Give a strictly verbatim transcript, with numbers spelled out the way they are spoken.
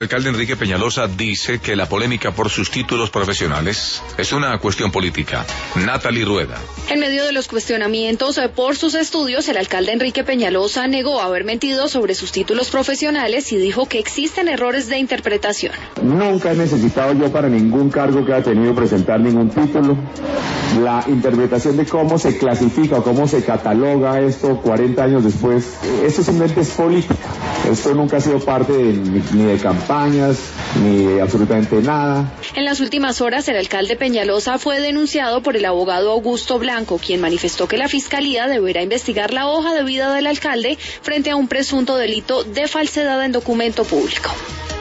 El alcalde Enrique Peñalosa dice que la polémica por sus títulos profesionales es una cuestión política. Natalie Rueda. En medio de los cuestionamientos por sus estudios, el alcalde Enrique Peñalosa negó haber mentido sobre sus títulos profesionales y dijo que existen errores de interpretación. Nunca he necesitado yo para ningún cargo que haya tenido presentar ningún título. La interpretación de cómo se clasifica o cómo se cataloga esto cuarenta años después, esto simplemente es política. Esto nunca ha sido parte de, ni de campañas, ni de absolutamente nada. En las últimas horas, el alcalde Peñalosa fue denunciado por el abogado Augusto Blanco, quien manifestó que la Fiscalía deberá investigar la hoja de vida del alcalde frente a un presunto delito de falsedad en documento público.